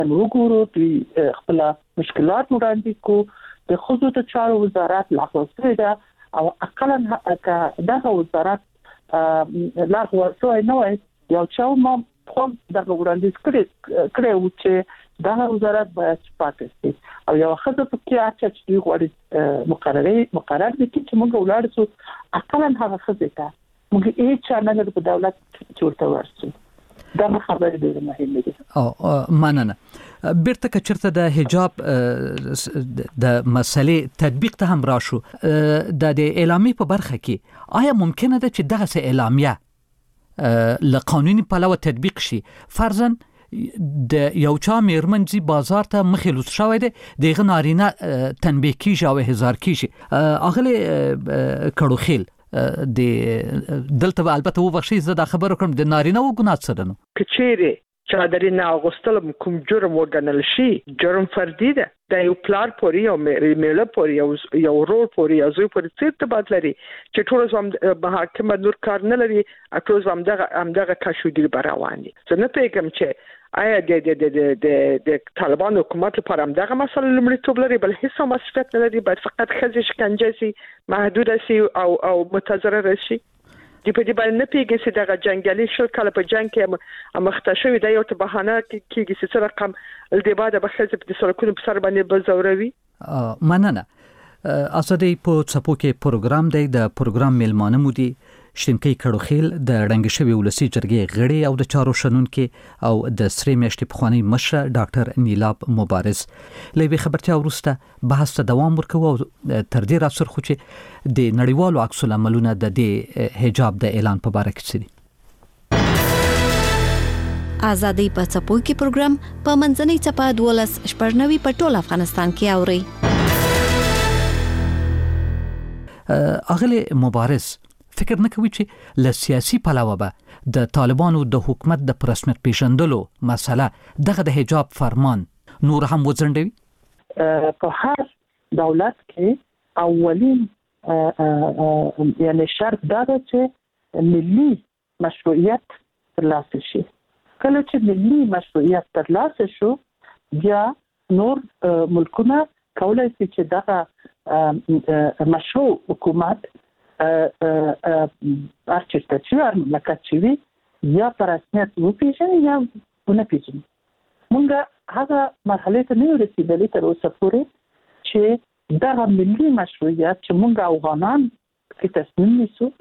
وګورو د خپل مشکلات وړاندې کو د خصوصي د چارو وزارت لاسوي دا او اقلا دغه وزارت لا ورسوي نو یو چاو ما خپل دغه وړاندې کړو چې دغه وزارت باید پاتې شي او یو خزه په کې اچ چې غوړي مقرر دي چې موږ ولاړ شو اقلا هغه خزه ته موږ هیڅ نه په دولت چورته ورسو دا خبره ډیره مهمه ده. مننه. بیرته که چرته د حجاب د مسلې تطبیق ته هم راشو د اعلامیه په برخه کې آیا ممکنه ده چې دغه اعلامیه له قانوني پلوه تطبیق شي؟ فرضاً د یو چا میرمنځي بازار ته مخلوص شوی دی دغه نارینه تنبیه کیږي او هزار کیږي اغله کړو خیل د دلته البته وبخشي زه دا خبره کوم د نارینه و ګناه څه ده نو کچېره چادرینه اغوستل کوم جرم وګڼل شي جرم فردي ده د یو پلار پوري او میله پوري یو رول پوري او زوی پوري څه تبادله لري چې ټول زم محاکمه نور کار نه لري ټول زم دغه کشودي براواني زه نه پیګم چې آیا د طالبان حکومت لپاره هم دغه مسله لومړیتوب لري بل هیڅ مسؤلیت نه لري باید فقط خزي شکنجه سي محدود سي او متضرر شي دی په دې باندې نه پیږي چې دغه جنگالي شل کله په جنگ کې مختشوي د یو ته بهانه کېږي چې رقم الدباده به خزي په سرکونو په سر باندې بزوروي. مننه. اساده په څپو کې پروګرام دی د پروګرام میلمانه مو دي شینکی کړوخیل د رنګشوي ولسی جرګې غړي او د چارو شنونکو او د سری میاشتې پخوانی مشر ډاکټر نیلاب مبارز لوي خبرتیا ورسته بحث ته دوام ورکوي او تر دې راڅر خو چې د نړیوالو عکس العملونو د حجاب د اعلان په اړه کې آزادۍ په څپو کې پروګرام په منځنۍ چپه 12 په ټول افغانستان کې اوري. اغله مبارز فکر نه کوي چې له سیاسي پلوه به د طالبانو د حکومت د رسمیت پیژندلو مسله دغه د حجاب فرمان نور هم وځنډوي؟ په هر دولت کې اولین یعنی شرط دا ده چې ملي مشروعیت ترلاسه شي. کله چې ملي مشروعیت ترلاسه شو بیا نور ملکونه کولای شي چې دغه مشروع حکومت ارچته چې ملکچوي یا پر رسمیت وپیژني یا ونه پیژني. مونږ هغه مرحله ته نه رسیدلې تر اوسه پورې چې دغه ملي مشروعیت چې مونږ افغانان کې تصمیم نیسو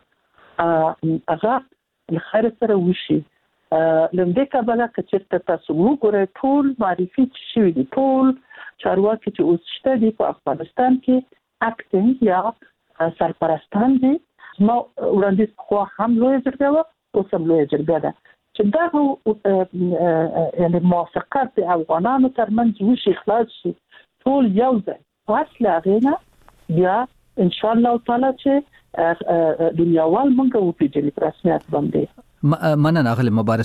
هغه لخر سره وشي. لمدې کابل کې تاسو وګورئ ټول معرفي شوی دي ټول چارواکي چې اوس شته دي په افغانستان کې اکټینګ یا سرپرستان دي. ما وړاندې خو هم لوی جرګه او سم لوی جرګه ده چې دا یعنی موافقت د افغانانو ترمنځ وشي خلاص شي ټول یو ځای فاصله غینا بیا ان شاء الله تعالی چې دنیاوال مونږ وپیژني په رسمیت باندې. مننه اغله مبارز.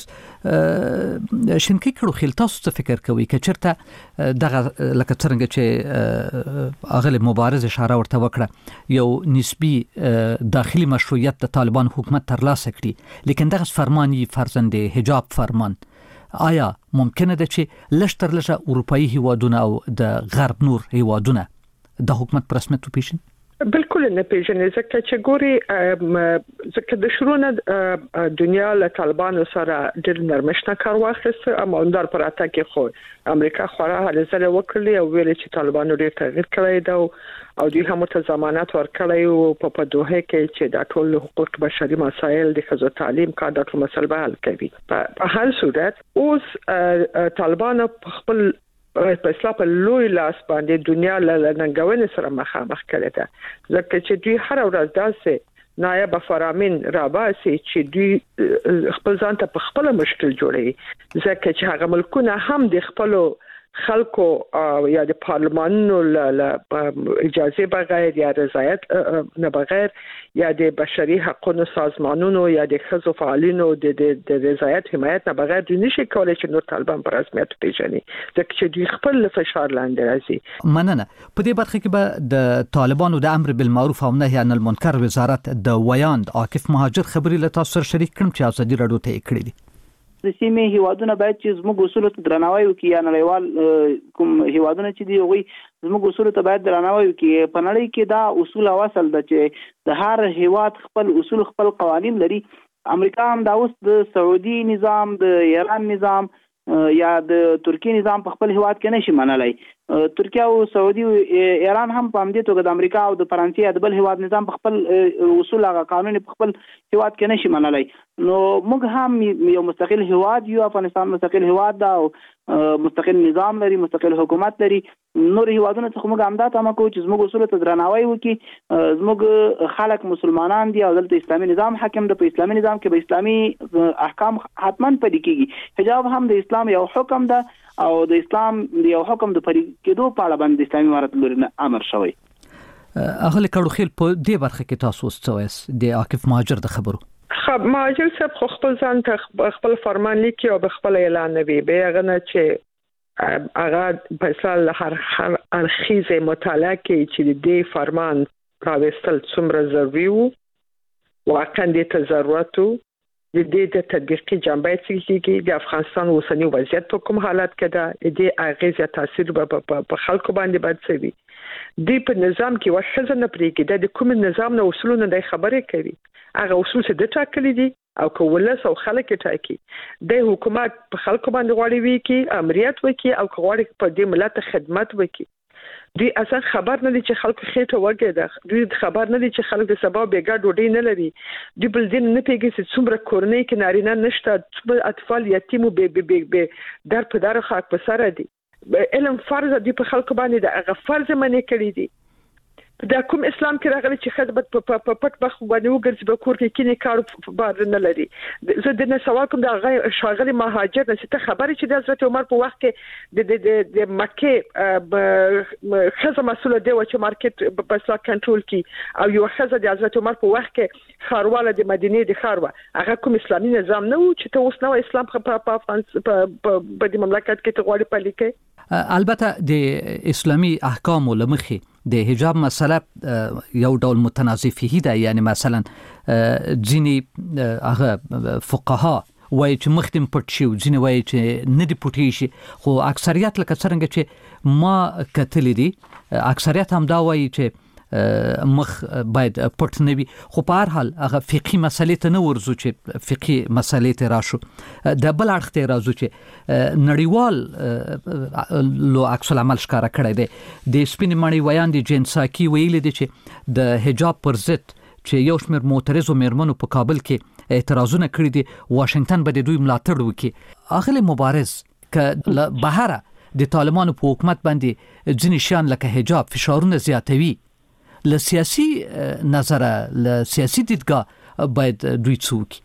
شینکی کړوخیل تاسو څه فکر کوئ که چیرته دغه لکه څنګه چې اغله مبارز اشاره ورته وکړه یو نسبی داخلي مشروعیت د طالبان حکومت ترلاسه کړي لیکن دغه فرمانی فرزند حجاب فرمان آیا ممکنه ده چې لشتر لشه اروپאי هیوادونه او د غرب نور هیوادونه د حکومت پر رسمیت وپیژني؟ بالکل نه پیژنې ځکه چې ګوري ځکه د شروع دنیا له طالبانو سره ډېر نرمښت کار واخیست اما اندر پر اته کې خو امریکا خورا هلې زله وکړي او ویل چې طالبانو ډېر تغییر کړی دا او دوی هم ته ضمانت ورکړی او په دوه کې چې د ټول حقوق بشري مسایل د خزو تعلیم کا د ټول مسله حل کوي. په هر صورت اوس طالبانو خپل په اسلام په لوی لاس باندې دنیا له ننګونې سره مخامخ کړي ده ځکه چې دوی هر ورځ داسې نایب فرامین راباسي چې دوی خپل ځان ته په خپل مشکل جوړي ځکه چې هغه ملکونه هم د خپل خلکو یا د پارلمانونو له اجازه بغیر یا رضایت نه بغیر یا د بشري حقوقو سازمانونو یا د خزو فعالینو د رضایت حمایت نه بغیر دوی نشي کولای چې نور طالبان پر رسمیت پیژني ځکه چې دوی خپل فشار لاندې راځي. مننه. په دې برخه کې به د طالبانو د امر بالمعروف او نهي عن المنکر وزارت د ویاند عاکف مهاجر خبري له تاسو سره شریک کړم چې ازادي رادیو ته کړی دي. د سیمې هیوادونه باید چې زموږ اصولو ته درناوی وکړي یا نړیوال کوم هیوادونه چې دی هغوی زموږ اصولو ته باید درناوی وکړي. په نړۍ کې دا اصول او اصل ده چې د هر هیواد خپل اصول خپل قوانین لري. امریکا هم دا اوس د سعودي نظام د ایران نظام یا د ترکیه نظام په خپل هیواد کې نشي منلای. ترکیه او سعودي او ایران هم په همدې توګه د امریکا او د فرانسې د بل هیواد نظام په خپل اصول او قانون په خپل هیواد کې نشي منلای. نو موږ هم یو مستقل هیواد یو، افغانستان مستقل هیواد دا او مستقل نظام لري، مستقل حکومت لري. نور هیوادونه څخه موږ هم دا تمه کوو چې زموږ اصول ته درناوی وکړي. زموږ خلک مسلمانان دي او دلته اسلامي نظام حاکم دی. په اسلامي نظام کې به اسلامي احکام حتما پلي کیږي. حجاب هم د اسلام یو حکم ده او د اسلام یو حکم د پلي کېدو په اړه باندې اسلامي امارت لوري امر شوی. اغلی کړو خیل په دې برخه کې تاسو اوس د عاکف مهاجر د خبرو مهاجر صاحب خپل ځان ته خپل فرمان لیکي او خپل اعلان نوي به هغه نه چې هغه په اصل هر ارخیزه مطالعه کې چې د فرمان راوستل څومره ضروري وو واقعا د ضرورت د دې تطبیقي جنبه چې د افغانستان اوسنی وضعیت په کوم حالت کې ده د اغیزه تاثیر په خلکو باندې بد څه وي. د په نظام کې وښه نه پریږي د کوم نظام نه اصولونه د خبرې کوي. هغه اصول چې د ټاکلي دي او کولس او خلک ټاکي. د حکومت په خلکو باندې غواړي وي کې امریت وکي او غواړي په دې ملت خدمت وکي. دوی اصلا خبر نه دي چې خلکو خېټه وګه ده. دوی خبر نه دي چې خلک د سبا بیګا ډوډۍ نه لري. دوی بل دین نه پیږي چې څومره کورنۍ کې نارینه نشته، څومره اطفال یتیم او به در په در خاک په سر دي. علم فرض دي په خلکو باندې د هغه فرض منې کړی دي. دا کوم اسلام کې راغلی چې خدمت په پټ بخ باندې وګرځي په کور کې کینې کار بار نه لري. زه د نه سوال کوم د شاغلي مهاجر چې ته خبرې چې د حضرت عمر په وخت کې د مکه خزه مسوله دی چې مارکیټ په اصلاح کنټرول کی او یو خزه د حضرت عمر په وخت کې خارواله د مدینه د خاروا هغه کوم اسلامي نظام نه و چې ته اوس نو اسلام په افغانستان په د مملکت کې ته غواړي پلي کې. البته د اسلامي احکام لمخي د حجاب مسله یو ډول متنازع فيه ده. یعنی مثلا ځینی هغه فقها وایي چې مخدم پټ شي، ځینی وایي چې نه دی پټی شي، خو اکثریت لکه څنګه چې ما کتلې دي اکثریت هم دا وایي چې مخ باید پټ نه وي. خو په هر حال هغه فقهي مسلې ته نه ورځو چې فقهي مسلې ته راشو. د بل اړخ ته راځو چې نړیوال لو عکس العمل ښکارا کړی دی. د سپینې مړی ویان د جنساکی ویل دي چې د حجاب پر ضد چې یو شمېر معترضو میرمنو په کابل کې اعتراضونه کړی دي، واشنگټن به د دوی ملاتړ وکړي. اغلی مبارز ک بهره د طالبانو په حکومت باندې ځینې شیان لکه حجاب فشارونه زیاتوي. له سیاسي نظره له سیاسي دیدګاه باید دوی څوک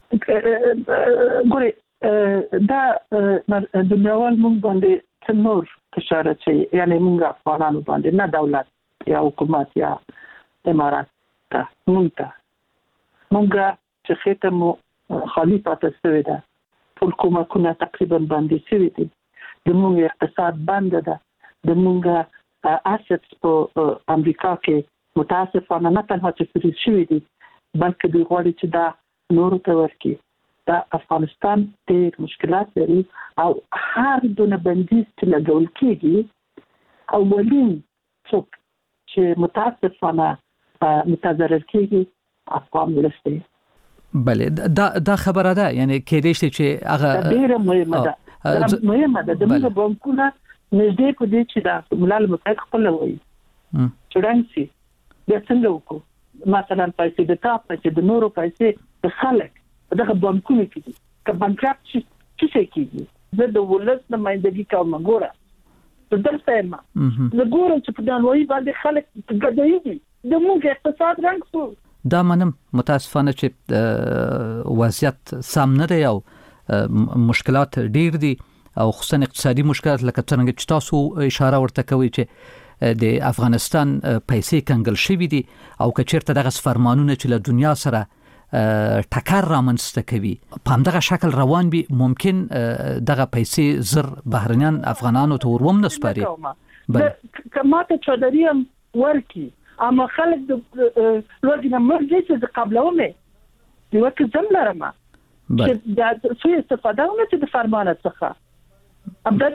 ګوري دا د نړیوال مونږ باندې څنور فشار چي یعنی مونږ افغانانو باندې نه دولت یا حکومت یا امارات ته مونږ چې خېته مو خالي پاتې شوی ده. ټول کومکونه تقریبا باندې شوی دي. د مونږ اقتصاد بند ده. د مونږ اسټس په امریکا کې متاسفانه نه تنها چې فریز شوی دي بلکې دوی غواړي چې دا نور ته ورکړي. دا افغانستان ډېر مشکلات لري او هر دونه بندیز چې لګول کېږي اولین څوک چې متاسفانه متضرر کېږي افغان ولس دی. بله دا خبره ده. یعنی کېدای شي چې هغه ډېره مهمه ده. مهمه ده. د موږ بانکونه نږدې په دې چې دا ملل متحد خپل وایي چړنګ سي بیا څنګه وکړو. مثلا پیسې د تاسو پیسې د نورو پیسې د خلک دغه بانکونه کې که بانکرپټ څه کېږي. زه د ولس نمائندګي کوم ګوره دلته ما زه ګورم چې په دانوي باندې خلک ګډوي د موږ اقتصاد رنګ سو. دا منم متاسفانه چې وضعیت سم نه دی او مشکلات ډیر دي او خصوصا اقتصادي مشکلات لکه څنګه چې تاسو اشاره ورته کوي چې د افغانستان پیسې کنګل شوې دي او که چیرته دغه فرمانونه چې له دنیا سره ټکر رامنځته کوي په همدغه شکل روان وي ممکن دغه پیسې زر بهرنیان افغانانو ته وروم نه سپاري. کماته چادري هم ورکی اما خلک د لوګینه مرګ چې قبلومه دی وکه زم لرم چې د سوء استفاده ونه چې د فرمان څخه ابدا